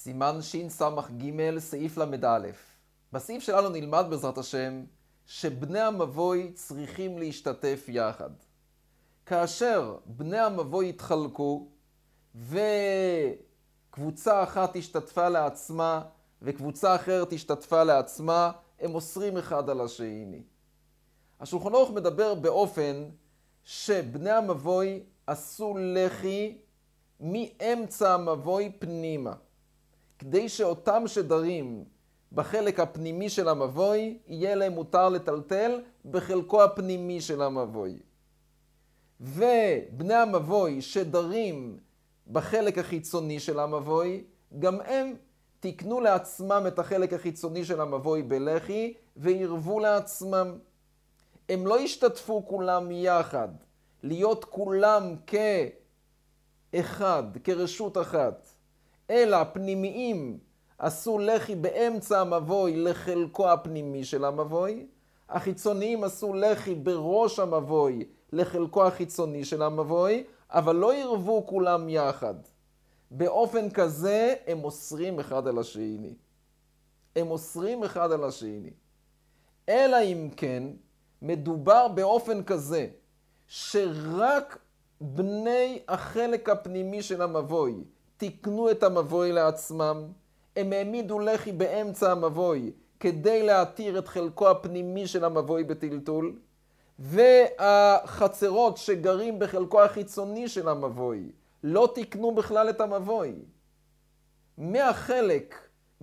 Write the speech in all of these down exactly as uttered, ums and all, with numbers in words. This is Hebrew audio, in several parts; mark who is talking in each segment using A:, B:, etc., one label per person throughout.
A: סימן שס"ג סעיף למ"א. בסעיף שלנו נלמד בעזרת השם שבני המבוי צריכים להשתתף יחד. כאשר בני המבוי התחלקו וקבוצה אחת השתתפה לעצמה וקבוצה אחרת השתתפה לעצמה, הם אוסרים אחד על השני. השולחן ערוך מדבר באופן שבני המבוי עשו לחי מאמצע המבוי פנימה, כדי שאותם שדרים בחלק הפנימי של המבוי יהיה להם מותר לטלטל בחלקו הפנימי של המבוי. ובני המבוי שדרים בחלק החיצוני של המבוי, גם הם תקנו לעצמם את החלק החיצוני של המבוי בלחי וירבו לעצמם. הם לא השתתפו כולם יחד, להיות כולם כאחד, כרשות אחת, אלא הפנימיים עשו לחי באמצע המבוי לחלקו הפנימי של המבוי, החיצוניים עשו לחי בראש המבוי לחלקו החיצוני של המבוי, אבל לא ירבו כולם יחד. באופן כזה הם אוסרים אחד על השני. הם אוסרים אחד על השני. אלא אם כן, מדובר באופן כזה, שרק בני החלק הפנימי של המבוי תקנו את המבוי לעצמם, הם העמידו לחי באמצע המבוי כדי להתיר את חלקו הפנימי של המבוי בטלטול, והחצרות שגרים בחלקו החיצוני של המבוי לא תקנו בכלל את המבוי. מהחלק,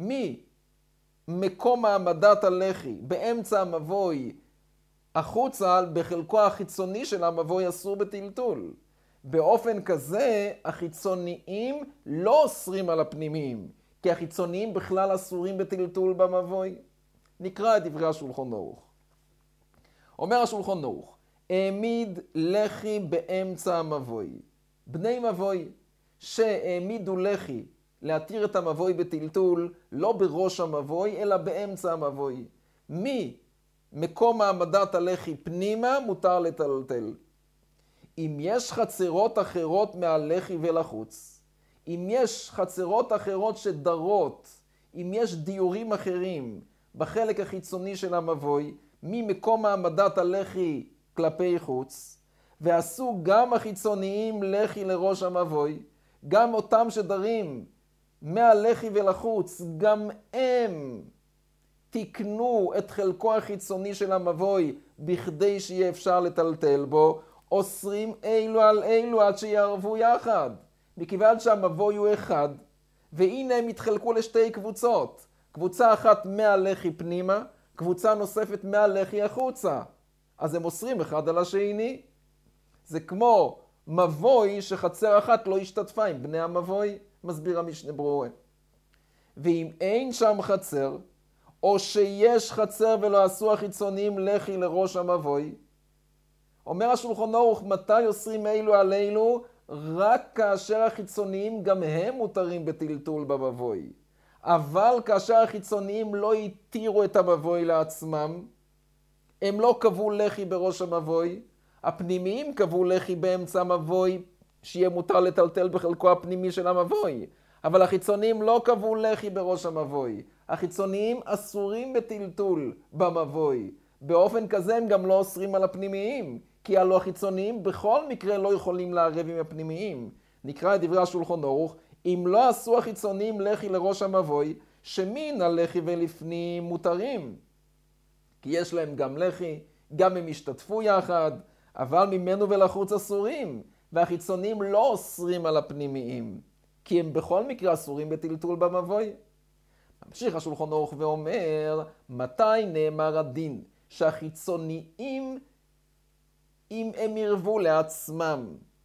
A: ממקום העמדת הלחי באמצע המבוי החוצה, בחלקו החיצוני של המבוי אסור בטלטול. באופן כזה החיצוניים לא אוסרים על הפנימיים, כי החיצוניים בכלל אסורים בטלטול במבוי. נקרא את דברי השולחן ערוך. אומר השולחן ערוך, העמיד לחי באמצע המבוי. בני מבוי שהעמידו לחי להתיר את המבוי בטלטול, לא בראש המבוי אלא באמצע המבוי. ממקום העמדת הלחי פנימה מותר לטלטל. אם יש חצרות אחרות מהלחי ולחוץ, אם יש חצרות אחרות שדרות, אם יש דיורים אחרים בחלק החיצוני של המבוי, ממקום העמדת הלחי כלפי חוץ, ועשו גם החיצוניים לחי לראש המבוי, גם אותם שדרים מהלחי ולחוץ, גם הם תקנו את חלקו החיצוני של המבוי בכדי שיהיה אפשר לטלטל בו, אוסרים אילו על אילו עד שיערבו יחד. מכיוון שהמבוי הוא אחד, והנה הם התחלקו לשתי קבוצות. קבוצה אחת מהלחי פנימה, קבוצה נוספת מהלחי החוצה. אז הם אוסרים אחד על השני. זה כמו מבוי שחצר אחת לא השתתפה עם בני המבוי, מסביר המשנה ברורה. ואם אין שם חצר, או שיש חצר ולא עשו החיצוניים לחי לראש המבוי, אומר השולחן ערוך, מתי אוסרים אילו על אילו? רק כאשר החיצוניים גם הם מותרים בטלטול במבוי. אבל כאשר החיצוניים לא התירו את המבוי לעצמם, הם לא קבעו לחי בראש המבוי, הפנימיים קבעו לחי באמצע המבוי, שיהיה מותר לטלטל בחלקו הפנימי של המבוי. אבל החיצוניים לא קבעו לחי בראש המבוי. החיצוניים אסורים בטלטול במבוי. באופן כזה הם גם לא אוסרים על הפנימיים, כי הלא החיצוניים בכל מקרה לא יכולים לערב עם הפנימיים. נקרא את דברי השולחן ערוך, אם לא עשו החיצוניים לחי לראש המבוי, שמן הלחי ולפנים מותרים. כי יש להם גם לחי, גם הם השתתפו יחד, אבל ממנו ולחוץ אסורים, והחיצוניים לא אוסרים על הפנימיים, כי הם בכל מקרה אסורים בטלטול במבוי. ממשיך השולחן ערוך ואומר, מתי נאמר הדין שהחיצוניים, אם הם ירבו לעצמם,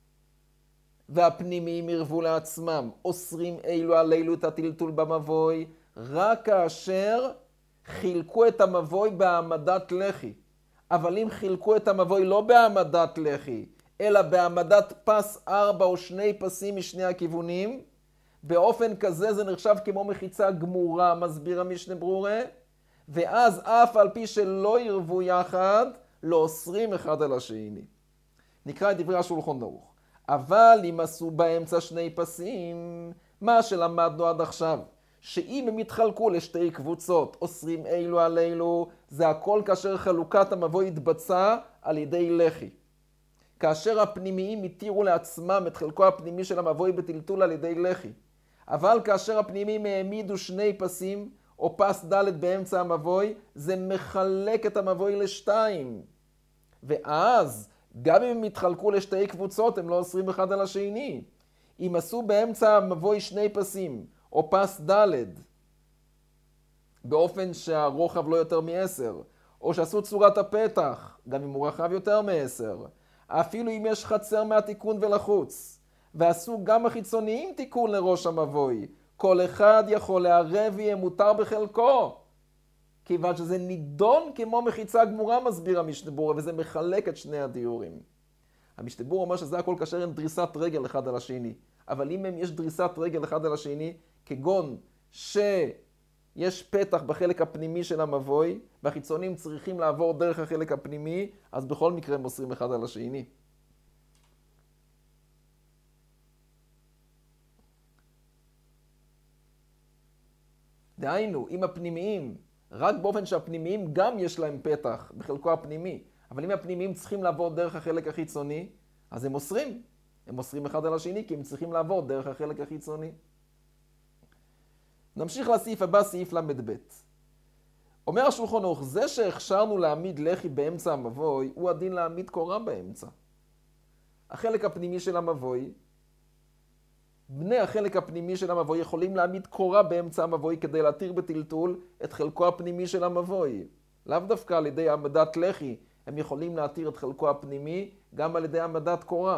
A: והפנימיים ירבו לעצמם, אוסרים אילו על אילו את הטלטול במבוי, רק כאשר חילקו את המבוי בהעמדת לחי. אבל אם חילקו את המבוי לא בהעמדת לחי, אלא בהעמדת פס ארבע או שני פסים משני הכיוונים, באופן כזה זה נחשב כמו מחיצה גמורה, מסביר המשנה ברורה, ואז אף על פי שלא ירבו יחד, לא אוסרים אחד על השני. נקרא את דברי השולחן ערוך. אבל אם עשו באמצע שני פסים, מה שלמדנו עד עכשיו, שאם הם יתחלקו לשתי קבוצות, אוסרים אילו על אילו, זה הכל כאשר חלוקת המבוי התבצעה על ידי לחי. כאשר הפנימיים התירו לעצמם את חלקו הפנימי של המבוי בטלטול על ידי לחי. אבל כאשר הפנימיים העמידו שני פסים, או פס ד' באמצע המבוי, זה מחלק את המבוי לשתיים. ואז, גם אם הם יתחלקו לשתי קבוצות, הם לא אוסרים אחד על השני. אם עשו באמצע המבוי שני פסים, או פס ד' באופן שהרוחב לא יותר מ-עשר, או שעשו צורת הפתח, גם אם הוא רחב יותר מ-עשר, אפילו אם יש חצר מהתיקון ולחוץ, ועשו גם החיצוניים תיקון לראש המבוי, כל אחד יכול לערב ויהיה מותר בחלקו, כיוון שזה נידון כמו מחיצה גמורה, מסביר המשנה ברורה, וזה מחלק את שני הדיורים. המשנה ברורה אומר שזה הכל כאשר אין דריסת רגל אחד על השני, אבל אם יש דריסת רגל אחד על השני, כגון שיש פתח בחלק הפנימי של המבוי, והחיצונים צריכים לעבור דרך החלק הפנימי, אז בכל מקרה הם מוסרים אחד על השני. דהיינו, אם הפנימיים, רק באופן שהפנימיים גם יש להם פתח בחלקו הפנימי, אבל אם הפנימיים צריכים לעבור דרך החלק החיצוני, אז הם מוסרים. הם מוסרים אחד על השני כי הם צריכים לעבור דרך החלק החיצוני. נמשיך לסעיף הבא, סעיף למד ב'. אומר השולחן ערוך, זה שהכשרנו להעמיד לחי באמצע המבוי, הוא הדין להעמיד קורה באמצע. החלק הפנימי של המבוי, בני החלק הפנימי של המבוי יכולים להעמיד קורה באמצע המבוי כדי להתיר בטלטול את חלקו הפנימי של המבוי. לאו דווקא על ידי העמדת לחי, הם יכולים להתיר את חלקו הפנימי גם על ידי העמדת קורה.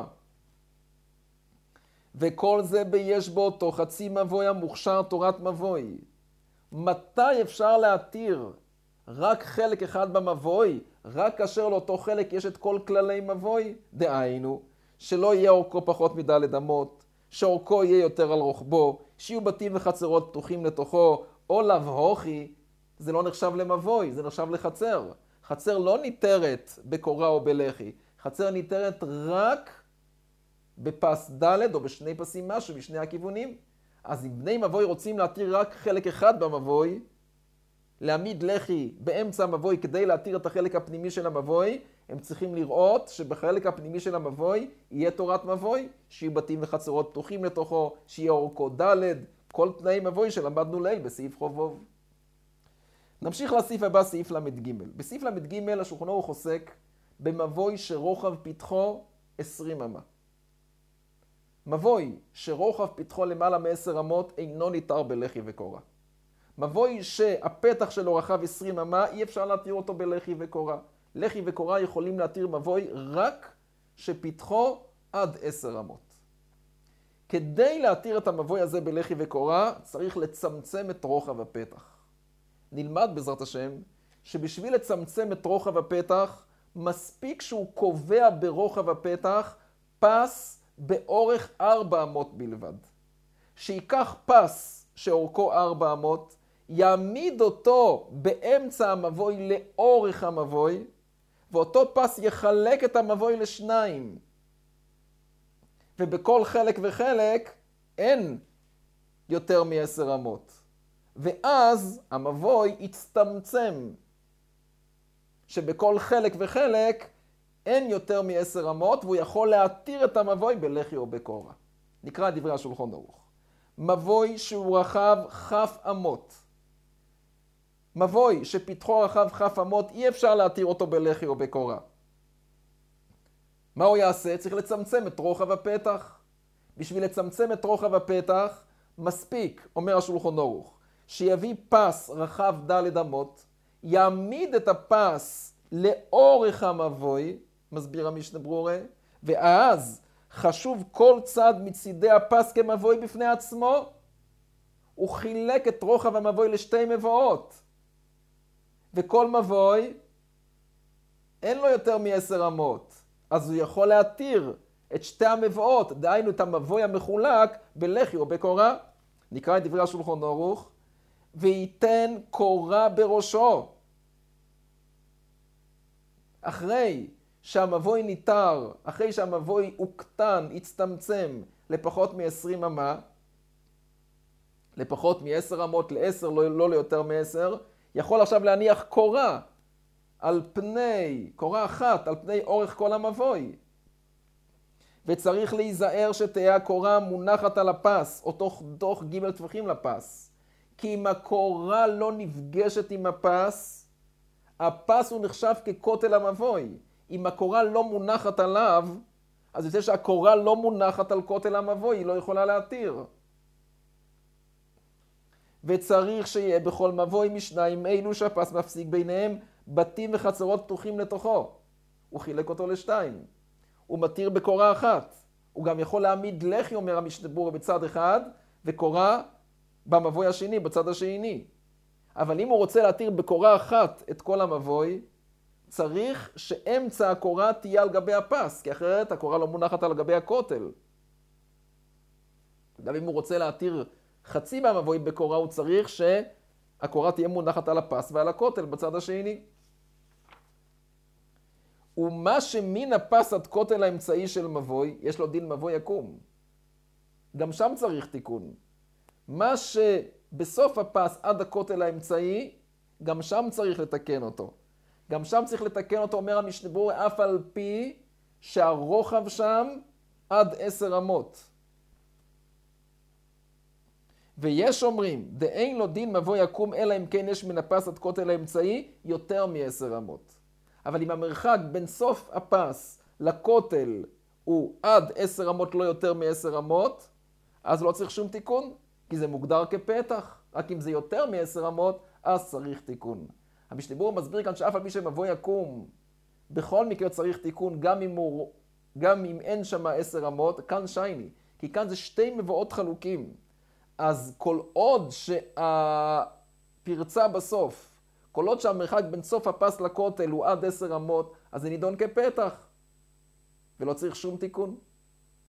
A: וכל זה ביש באותו חצי מבוי המוכשר תורת מבוי. מתי אפשר להתיר רק חלק אחד במבוי, רק כאשר לאותו חלק יש את כל כללי מבוי? דהיינו, שלא יהיה אורכו פחות מדלת אמות, שאורכו יהיה יותר על רוחבו, שיהיו בתים וחצרות פתוחים לתוכו, או לבהוכי, זה לא נחשב למבוי, זה נחשב לחצר. חצר לא ניתרת בקורה או בלחי, חצר ניתרת רק בפס ד' או בשני פסים משהו משני הכיוונים. אז אם בני מבוי רוצים להתיר רק חלק אחד במבוי, להעמיד לחי באמצע המבוי כדי להתיר את החלק הפנימי של המבוי, הם צריכים לראות שבחלק הפנימי של המבוי יהיה תורת מבוי, שיהיו בתים וחצרות פתוחים לתוכו, שיהיה אורכו ד', כל תנאי מבוי שלמדנו ליל בסעיף חובוב. נמשיך לסעיף הבא, סעיף למד ג'. בסעיף למד ג' השולחן ערוך עוסק במבוי שרוחב פתחו עשרים אמה. מבוי שרוחב פתחו למעלה מ-עשר אמות אינו ניתר בלחי וקורה. מבוי שהפתח שלו רחב עשרים אמה, אי אפשר להתיר אותו בלחי וקורה. לחי וקורה יכולים להתיר מבוי רק שפתחו עד עשר אמות. כדי להתיר את המבוי הזה בלחי וקורה, צריך לצמצם את רוחב הפתח. נלמד בעזרת השם שבשביל לצמצם את רוחב הפתח, מספיק שהוא קובע ברוחב הפתח פס באורך ארבע אמות בלבד. שיקח פס שאורכו ארבע אמות, יעמיד אותו באמצע המבוי לאורך המבוי, ואותו פס יחלק את המבוי לשניים. ובכל חלק וחלק אין יותר מ-עשר אמות. ואז המבוי יצטמצם, שבכל חלק וחלק אין יותר מ-עשר אמות, והוא יכול להתיר את המבוי בלחי או בקורה. נקרא דברי השולחן ערוך. מבוי שהוא רחב כף אמות. מבוי שפתחו רחב כף אמות, אי אפשר להתיר אותו בלחי או בקורה. מה הוא יעשה? צריך לצמצם את רוחב הפתח. בשביל לצמצם את רוחב הפתח, מספיק, אומר השולחן ערוך, שיביא פס רחב ד' אמות, יעמיד את הפס לאורך המבוי, מסביר המשנה ברורה, ואז חשוב כל צד מצידי הפס כמבוי בפני עצמו, הוא חילק את רוחב המבוי לשתי מבואות, וכל מבוי אין לו יותר מ-עשר אמות, אז הוא יכול להתיר את שתי המבואות, דהיינו את המבוי המחולק בלחי או בקורה. נקרא את דברי השולחן ערוך, וייתן קורה בראשו. אחרי שהמבוי ניתר, אחרי שהמבוי הוקטן, הצטמצם לפחות מ-עשרים אמה, לפחות מ-עשר אמות ל-עשר, לא, לא ליותר מ-עשר, יכול עכשיו להניח קורה על פני, קורה אחת על פני אורך כל המבוי. וצריך להיזהר שתהיה הקורה מונחת על הפס, או תוך, תוך ג' טפחים לפס. כי אם הקורה לא נפגשת עם הפס, הפס הוא נחשב ככותל המבוי. אם הקורה לא מונחת עליו, אז יוצא שהקורה לא מונחת על כותל המבוי, היא לא יכולה להתיר. וצריך שיהיה בכל מבוי משניים אלו שהפס מפסיק ביניהם בתים וחצרות פתוחים לתוכו. הוא חילק אותו לשתיים. הוא מתיר בקורה אחת. הוא גם יכול להעמיד לחי, אומר המשנה ברורה, בצד אחד, וקורה במבוי השני, בצד השני. אבל אם הוא רוצה להתיר בקורה אחת את כל המבוי, צריך שאמצע הקורה תהיה על גבי הפס, כי אחרת הקורה לא מונחת על גבי הכותל. גם אם הוא רוצה להתיר חצי מהמבוי בקורה, הוא צריך שהקורה תהיה מונחת על הפס ועל הכותל בצד השני. ומה שמן הפס עד כותל האמצעי של מבוי, יש לו דין מבוי יקום. גם שם צריך תיקון. מה שבסוף הפס עד הכותל האמצעי, גם שם צריך לתקן אותו. גם שם צריך לתקן אותו, אומר המשנה ברורה, אף על פי שהרוחב שם עד עשר אמות. ויש אומרים, דאין לו דין מבוי יקום, אלא אם כן יש מן הפס עד כותל האמצעי יותר מ-עשר אמות. אבל אם המרחק בין סוף הפס לכותל הוא עד עשר אמות, לא יותר מ-עשר אמות, אז לא צריך שום תיקון, כי זה מוגדר כפתח. רק אם זה יותר מ-עשר אמות, אז צריך תיקון. המשנה ברורה מסביר כאן שאף על פי שמבוי יקום, בכל מקרה צריך תיקון, גם אם, הוא, גם אם אין שם עשר אמות, כאן שייני. כי כאן זה שתי מבואות חלוקים. אז כל עוד שהפרצה בסוף, כל עוד שהמרחק בין סוף הפס לכותל הוא עד עשר אמות, אז זה נידון כפתח. ולא צריך שום תיקון.